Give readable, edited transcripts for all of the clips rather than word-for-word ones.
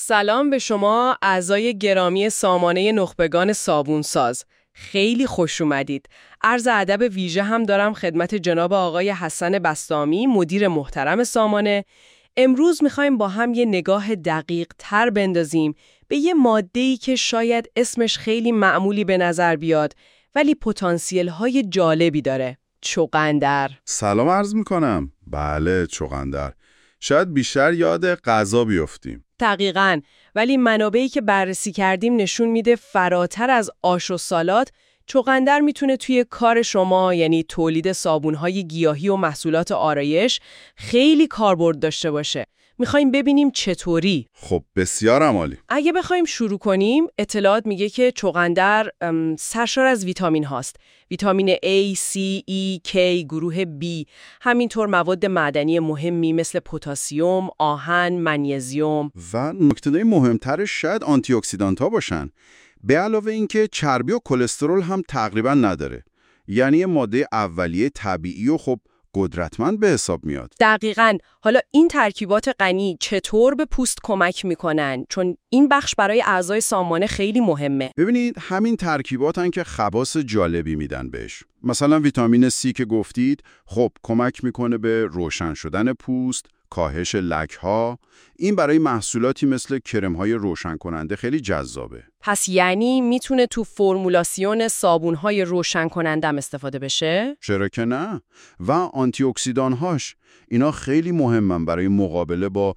سلام به شما اعضای گرامی سامانه نخبگان صابونساز. خیلی خوش اومدید. عرض ادب ویژه هم دارم خدمت جناب آقای حسن بسطامی، مدیر محترم سامانه. امروز میخوایم با هم یه نگاه دقیق تر بندازیم به یه ماده‌ای که شاید اسمش خیلی معمولی به نظر بیاد ولی پتانسیل های جالبی داره. چغندر. سلام عرض میکنم. بله، چغندر. شاید بیشتر یاد غذا بیفتیم. دقیقاً، ولی منابعی که بررسی کردیم نشون میده فراتر از آش و سالاد، چغندر میتونه توی کار شما، یعنی تولید صابون‌های گیاهی و محصولات آرایش، خیلی کاربرد داشته باشه. میخوایم ببینیم چطوری. خب بسیار عالی. اگه بخوایم شروع کنیم، اطلاعات میگه که چغندر سرشار از ویتامین هاست. ویتامین A، C، E، K، گروه B، همینطور مواد معدنی مهمی مثل پتاسیم، آهن، منیزیم و نکته مهمترش شاید آنتی اکسیدانت ها باشن. به علاوه اینکه چربی و کلسترول هم تقریبا نداره. یعنی یه ماده اولیه طبیعی و خب قدرتمند به حساب میاد. دقیقاً. حالا این ترکیبات غنی چطور به پوست کمک میکنن؟ چون این بخش برای اعضای سامانه خیلی مهمه. ببینید همین ترکیباتن که خواص جالبی میدن بهش. مثلا ویتامین C که گفتید، خب کمک میکنه به روشن شدن پوست، کاهش لک‌ها. این برای محصولاتی مثل کرم‌های روشن کننده خیلی جذابه. پس یعنی میتونه تو فرمولاسیون صابون‌های روشن کنندم استفاده بشه؟ چرا که نه؟ و آنتی اکسیدان‌هاش اینا خیلی مهمن برای مقابله با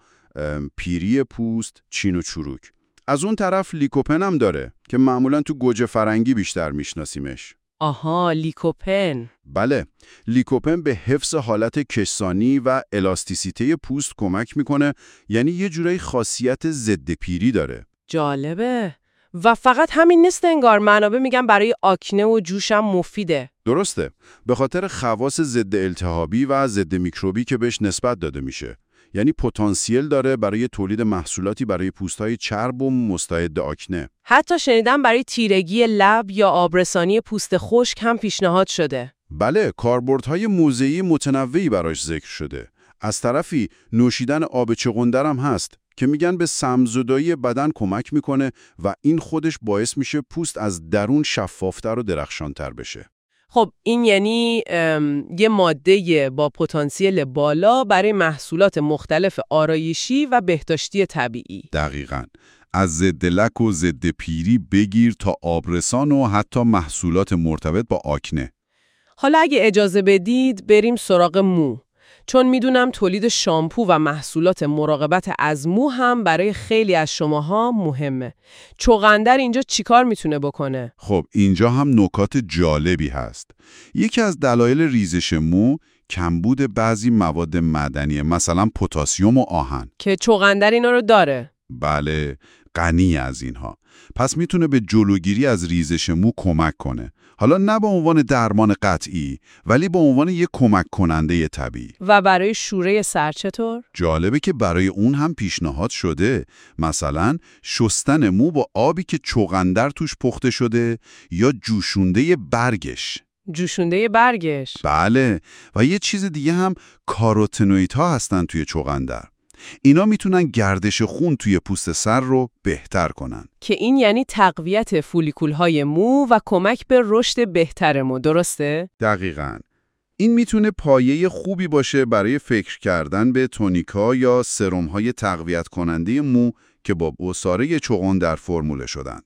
پیری پوست، چین و چروک. از اون طرف لیکوپن هم داره که معمولاً تو گوجه فرنگی بیشتر میشناسیمش. آها، لیکوپن. بله، لیکوپن به حفظ حالت کشسانی و الاستیسیته پوست کمک میکنه، یعنی یه جورایی خاصیت ضد پیری داره. جالبه. و فقط همین نیست، انگار منابع میگن برای آکنه و جوش هم مفیده. درسته، به خاطر خواص ضد التهابی و ضد میکروبی که بهش نسبت داده میشه. یعنی پتانسیل داره برای تولید محصولاتی برای پوست‌های چرب و مستعد آکنه. حتی شنیدم برای تیرگی لب یا آبرسانی پوست خشک هم پیشنهاد شده. بله، کاربردهای موضعی متنوعی براش ذکر شده. از طرفی نوشیدن آب چغندر هم هست که میگن به سم‌زدایی بدن کمک میکنه و این خودش باعث میشه پوست از درون شفافتر و درخشانتر بشه. خب این یعنی یه ماده با پتانسیل بالا برای محصولات مختلف آرایشی و بهداشتی طبیعی. دقیقاً. از ضد لک و ضد پیری بگیر تا آبرسان و حتی محصولات مرتبط با آکنه. حالا اگه اجازه بدید بریم سراغ مو. چون میدونم تولید شامپو و محصولات مراقبت از مو هم برای خیلی از شماها مهمه. چغندر اینجا چیکار میتونه بکنه؟ خب اینجا هم نکات جالبی هست. یکی از دلایل ریزش مو کمبود بعضی مواد معدنی، مثلا پتاسیم و آهن که چغندر اینا رو داره. بله، غنی از اینها. پس میتونه به جلوگیری از ریزش مو کمک کنه. حالا نه به عنوان درمان قطعی، ولی به عنوان یک کمک کننده طبیعی. و برای شوره سر چطور؟ جالبه که برای اون هم پیشنهاد شده. مثلا شستن مو با آبی که چغندر توش پخته شده یا جوشونده برگش. جوشونده برگش؟ بله، و یه چیز دیگه هم کاروتنوئیدها هستن توی چغندر. اینا میتونن گردش خون توی پوست سر رو بهتر کنن. که این یعنی تقویت فولیکول‌های مو و کمک به رشد بهتر مو، درسته؟ دقیقاً. این میتونه پایه خوبی باشه برای فکر کردن به تونیکا یا سرم‌های تقویت کننده مو که با عصاره چغندر فرموله شدن.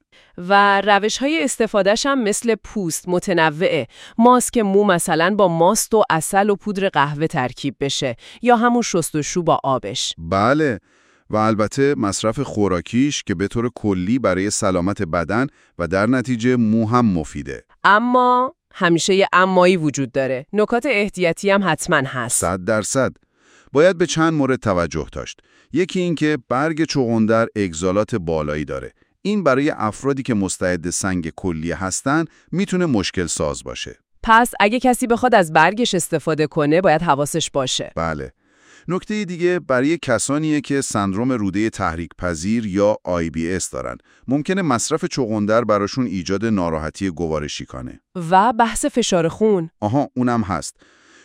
و روش‌های استفادهش هم مثل پوست متنوعه. ماسک مو مثلا با ماست و عسل و پودر قهوه ترکیب بشه یا همون شستشو با آبش. بله، و البته مصرف خوراکیش که به طور کلی برای سلامت بدن و در نتیجه مو هم مفیده. اما همیشه یه امایی وجود داره. نکات احتیاطی هم حتما هست. 100%. باید به چند مورد توجه داشت. یکی این که برگ چغندر اگزالات بالایی داره. این برای افرادی که مستعد سنگ کلیه هستن میتونه مشکل ساز باشه. پس اگه کسی بخواد از برگش استفاده کنه باید حواسش باشه. بله. نکته دیگه برای کسانیه که سندرم روده تحریک پذیر یا IBS دارن. ممکنه مصرف چغندر براشون ایجاد ناراحتی گوارشی کنه. و بحث فشار خون. آها، اونم هست.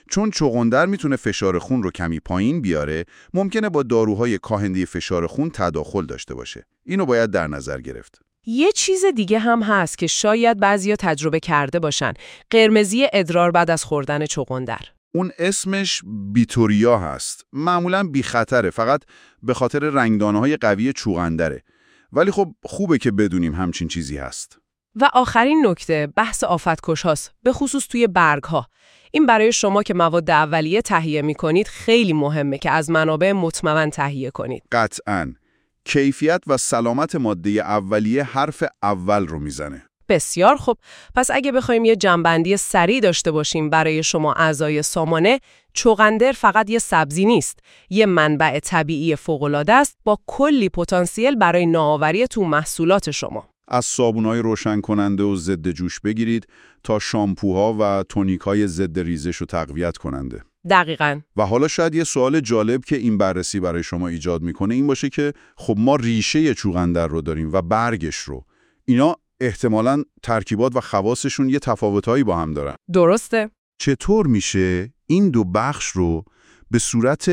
چون چغندر میتونه فشار خون رو کمی پایین بیاره، ممکنه با داروهای کاهنده فشار خون تداخل داشته باشه. اینو باید در نظر گرفت. یه چیز دیگه هم هست که شاید بعضیا تجربه کرده باشن. قرمزی ادرار بعد از خوردن چغندر. اون اسمش بیتوریا هست. معمولاً بی خطره، فقط به خاطر رنگدانه‌های قوی چغندره. ولی خب خوبه که بدونیم همچین چیزی هست. و آخرین نکته بحث آفت‌کش هاست، به خصوص توی برگ ها. این برای شما که مواد اولیه تهیه می‌کنید خیلی مهمه که از منابع مطمئن تهیه کنید. قطعاً. کیفیت و سلامت ماده اولیه حرف اول رو میزنه. بسیار خوب. پس اگه بخوایم یه جمع‌بندی سریع داشته باشیم برای شما اعضای سامانه، چغندر فقط یه سبزی نیست، یه منبع طبیعی فوق‌العاده است با کلی پتانسیل برای نوآوری تو محصولات شما. از صابون‌های روشن کننده و ضد جوش بگیرید تا شامپوها و تونیک‌های ضد ریزش و تقویت کننده. دقیقاً. و حالا شاید یه سوال جالب که این بررسی برای شما ایجاد میکنه این باشه که خب ما ریشه چغندر رو داریم و برگش رو. اینا احتمالاً ترکیبات و خواصشون یه تفاوتایی با هم دارن. درسته. چطور میشه این دو بخش رو به صورت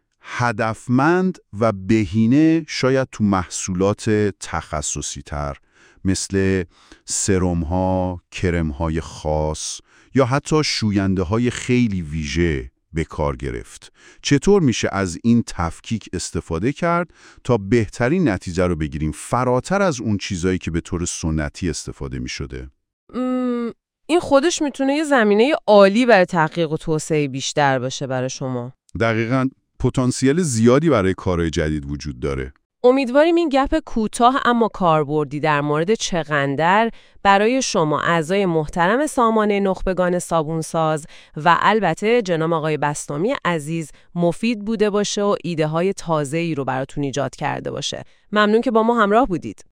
هدفمند و بهینه شاید تو محصولات تخصصی تر مثل سرم‌ها، کرم‌های خاص یا حتی شوینده‌های خیلی ویژه به کار گرفت؟ چطور میشه از این تفکیک استفاده کرد تا بهترین نتیجه رو بگیریم فراتر از اون چیزایی که به طور سنتی استفاده میشده؟ این خودش میتونه یه زمینه عالی برای تحقیق و توسعه بیشتر باشه برای شما. دقیقاً. پتانسیل زیادی برای کارهای جدید وجود داره. امیدواریم این گپ کوتاه اما کاربردی در مورد چغندر برای شما اعضای محترم سامانه نخبگان صابونساز و البته جناب آقای بسطامی عزیز مفید بوده باشه و ایده های تازه‌ای رو براتون ایجاد کرده باشه. ممنون که با ما همراه بودید.